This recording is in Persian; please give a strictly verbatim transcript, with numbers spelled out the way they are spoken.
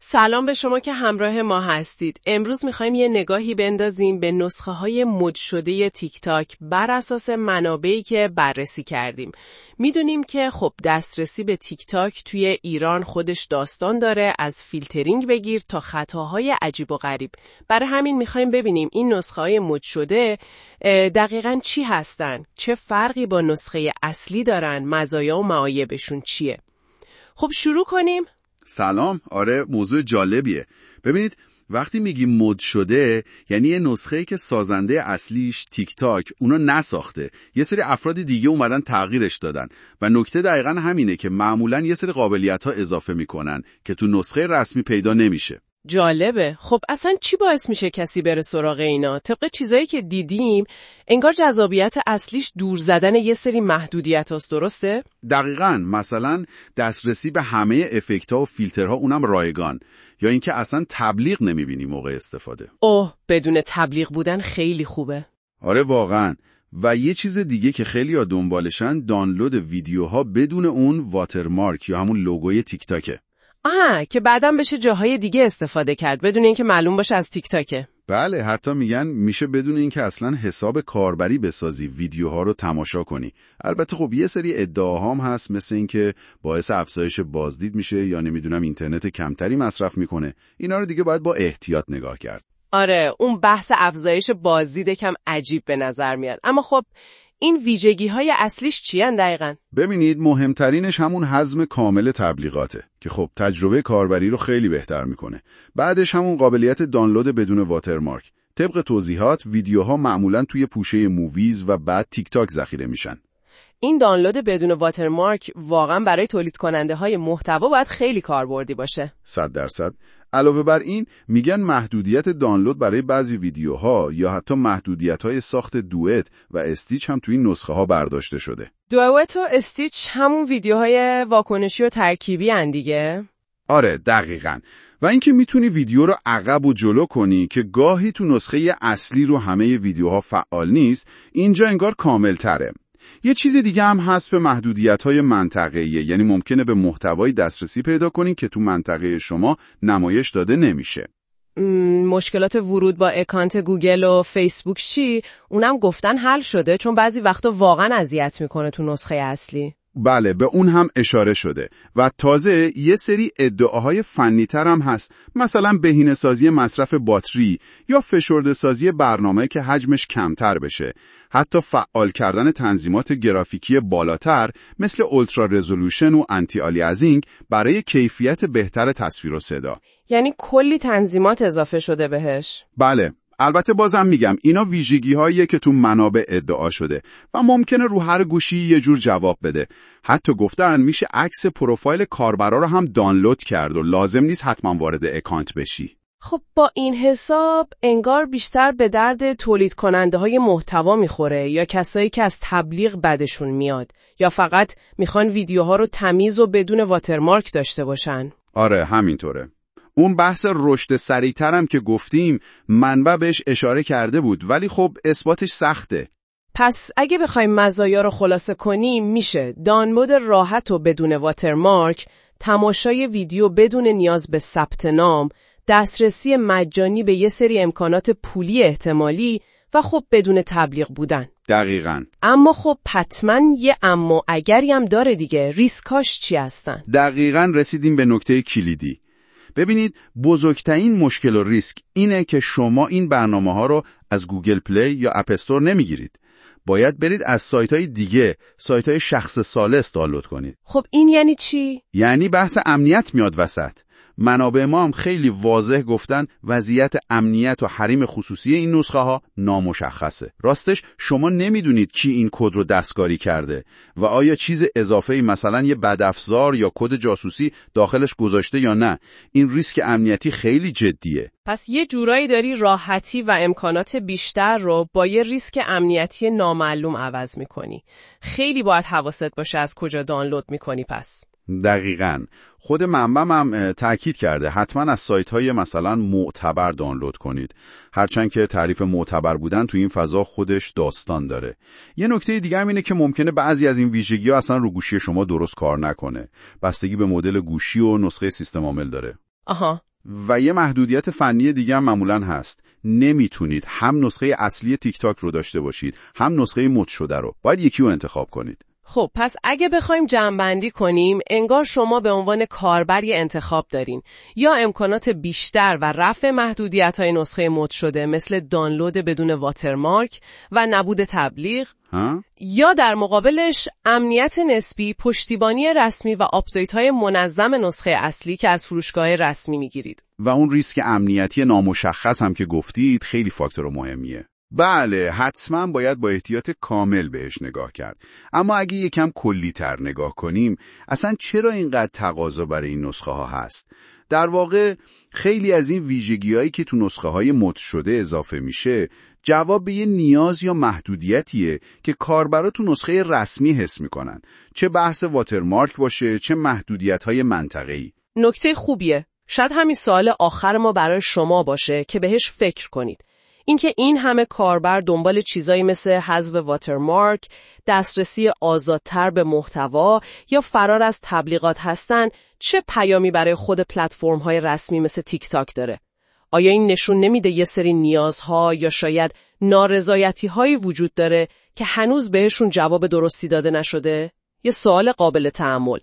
سلام به شما که همراه ما هستید. امروز میخوایم یه نگاهی بندازیم به نسخه های مد شده تیک تاک بر اساس منابعی که بررسی کردیم. میدونیم که خب دسترسی به تیک تاک توی ایران خودش داستان داره، از فیلترینگ بگیر تا خطاهای عجیب و غریب. برای همین میخوایم ببینیم این نسخه های مد شده دقیقاً چی هستن، چه فرقی با نسخه اصلی دارن، مزایا و معایبشون چیه. خب شروع کنیم. سلام. آره موضوع جالبیه. ببینید وقتی میگیم مد شده یعنی یه نسخه‌ای که سازنده اصلیش تیک تاک اونا نساخته، یه سری افراد دیگه اومدن تغییرش دادن و نکته دقیقاً همینه که معمولاً یه سری قابلیت‌ها اضافه میکنن که تو نسخه رسمی پیدا نمیشه. جالبه. خب اصلا چی باعث میشه کسی بره سراغ اینا؟ طبق چیزایی که دیدیم انگار جذابیت اصلیش دور زدن یه سری محدودیت هاست، درسته؟ دقیقاً. مثلا دسترسی به همه افکت‌ها و فیلترها اونم رایگان، یا اینکه اصلا تبلیغ نمیبینی موقع استفاده. اوه بدون تبلیغ بودن خیلی خوبه. آره واقعاً. و یه چیز دیگه که خیلی ها دنبالشن دانلود ویدیوها بدون اون واترمارک یا همون لوگوی تیک تاکه. آها که بعداً بشه جاهای دیگه استفاده کرد بدون اینکه معلوم باشه از تیک تاکه. بله، حتی میگن میشه بدون اینکه اصلا حساب کاربری بسازی ویدیوها رو تماشا کنی. البته خب یه سری ادعاهام هست مثل اینکه باعث افزایش بازدید میشه یا نمیدونم اینترنت کمتری مصرف میکنه. اینا رو دیگه باید با احتیاط نگاه کرد. آره اون بحث افزایش بازدید کم عجیب به نظر میاد. اما خب این ویژگی های اصلیش چی ان دقیقاً؟ ببینید مهمترینش همون حجم کامل تبلیغاته که خب تجربه کاربری رو خیلی بهتر میکنه. بعدش همون قابلیت دانلود بدون واترمارک. طبق توضیحات ویدیوها معمولاً توی پوشه موویز و بعد تیک تاک ذخیره میشن. این دانلود بدون واترمارک واقعاً برای تولید کننده های محتوا باید خیلی کاربردی باشه. صد درصد. علاوه بر این میگن محدودیت دانلود برای بعضی ویدیوها یا حتی محدودیت‌های ساخت دوئت و استیچ هم توی این نسخه ها برداشته شده. دوئت و استیچ همون ویدیوهای واکنشی و ترکیبی ان دیگه؟ آره دقیقاً. و اینکه میتونی ویدیو رو عقب و جلو کنی که گاهی تو نسخه اصلی رو همه ویدیوها فعال نیست، اینجا انگار کامل تره. یه چیز دیگه هم هست به محدودیت‌های منطقه‌ایه، یعنی ممکنه به محتوای دسترسی پیدا کنین که تو منطقه شما نمایش داده نمیشه. مشکلات ورود با اکانت گوگل و فیسبوک چی؟ اونم گفتن حل شده چون بعضی وقتا واقعا اذیت میکنه تو نسخه اصلی. بله به اون هم اشاره شده و تازه یه سری ادعاهای فنی‌تر هم هست، مثلا بهینه‌سازی مصرف باتری یا فشرده‌سازی برنامه که حجمش کمتر بشه، حتی فعال کردن تنظیمات گرافیکی بالاتر مثل اولترا رزولوشن و آنتی آلیازینگ برای کیفیت بهتر تصویر و صدا. یعنی کلی تنظیمات اضافه شده بهش؟ بله. البته بازم میگم اینا ویژگی هاییه که تو منابع ادعا شده و ممکنه رو هر گوشی یه جور جواب بده. حتی گفتن میشه عکس پروفایل کاربرا رو هم دانلود کرد و لازم نیست حتما وارد اکانت بشی. خب با این حساب انگار بیشتر به درد تولید کننده های محتوا میخوره یا کسایی که از تبلیغ بدشون میاد یا فقط میخوان ویدیوها رو تمیز و بدون واترمارک داشته باشن. آره همینطوره. اون بحث رشد سریع‌تر هم که گفتیم منبع بهش اشاره کرده بود، ولی خب اثباتش سخته. پس اگه بخوایم مزایا رو خلاصه کنیم میشه دانلود راحت و بدون واترمارک، تماشای ویدیو بدون نیاز به ثبت نام، دسترسی مجانی به یه سری امکانات پولی احتمالی و خب بدون تبلیغ بودن. دقیقاً. اما خب حتما یه اما اگری هم داره دیگه. ریسکاش چی هستن؟ دقیقاً رسیدیم به نکته کلیدی. ببینید بزرگترین مشکل و ریسک اینه که شما این برنامه ها رو از گوگل پلی یا اپ استور نمیگیرید. باید برید از سایت های دیگه، سایت های شخص ثالث دانلود کنید. خب این یعنی چی؟ یعنی بحث امنیت میاد وسط. منابع ما هم خیلی واضح گفتن وضعیت امنیت و حریم خصوصی این نسخه ها نامشخصه. راستش شما نمیدونید کی این کد رو دستکاری کرده و آیا چیز اضافه‌ای مثلا یه بدافزار یا کد جاسوسی داخلش گذاشته یا نه. این ریسک امنیتی خیلی جدیه. پس یه جورایی داری راحتی و امکانات بیشتر رو با یه ریسک امنیتی نامعلوم عوض میکنی. خیلی باید حواست باشه از کجا دانلود میکنی. پس دقیقاً. خود منبعم هم تأکید کرده حتما از سایت‌های مثلا معتبر دانلود کنید. هرچند که تعریف معتبر بودن تو این فضا خودش داستان داره. یه نکته دیگه هم اینه که ممکنه بعضی از این ویژگی‌ها اصلا رو گوشی شما درست کار نکنه. بستگی به مدل گوشی و نسخه سیستم عامل داره. آها، و یه محدودیت فنی دیگه هم معمولاً هست. نمیتونید هم نسخه اصلی تیک تاک رو داشته باشید، هم نسخه مد شده رو. باید یکی رو انتخاب کنید. خب پس اگه بخوایم جمع‌بندی کنیم، انگار شما به عنوان کاربر یه انتخاب دارین. یا امکانات بیشتر و رفع محدودیت‌های نسخه مد شده مثل دانلود بدون واترمارک و نبود تبلیغ، ها؟ یا در مقابلش امنیت نسبی، پشتیبانی رسمی و آپدیت‌های منظم نسخه اصلی که از فروشگاه رسمی میگیرید. و اون ریسک امنیتی نامشخص هم که گفتید خیلی فاکتور مهمیه. بله، حتما باید با احتیاط کامل بهش نگاه کرد. اما اگه یکم کلی‌تر نگاه کنیم، اصلا چرا اینقدر تقاضا برای این نسخه ها هست؟ در واقع خیلی از این ویژگی‌هایی که تو نسخه های مد شده اضافه میشه، جواب به یه نیاز یا محدودیتیه که کاربرا تو نسخه رسمی حس میکنن. چه بحث واترمارک باشه، چه محدودیت‌های منطقه‌ای. نکته خوبیه. شاید همین سوال آخر ما برای شما باشه که بهش فکر کنید. اینکه این همه کاربر دنبال چیزایی مثل حذف واترمارک، دسترسی آزادتر به محتوا یا فرار از تبلیغات هستن، چه پیامی برای خود پلتفرم‌های رسمی مثل تیک تاک داره؟ آیا این نشون نمیده یه سری نیازها یا شاید نارضایتی‌هایی وجود داره که هنوز بهشون جواب درستی داده نشده؟ یه سوال قابل تأمل.